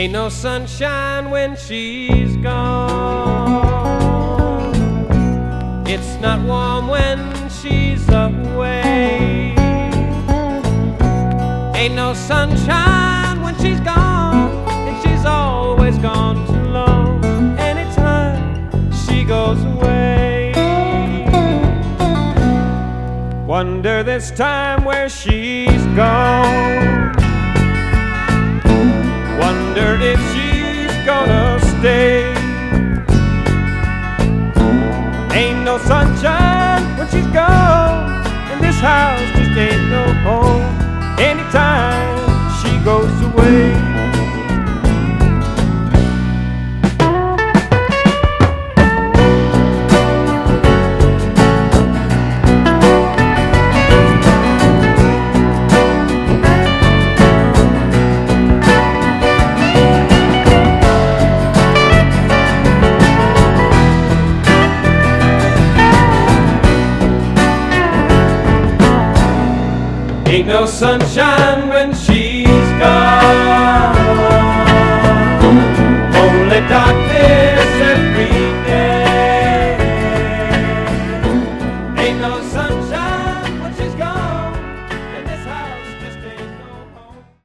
Ain't no sunshine when she's gone. It's not warm when she's away. Ain't no sunshine when she's gone, and she's always gone too long. Anytime she goes away, wonder this time where she's gone. Wonder if she's gonna stay. Ain't no sunshine when she's gone, and this house just ain't no home. Anytime she goes away. Ain't no sunshine when she's gone.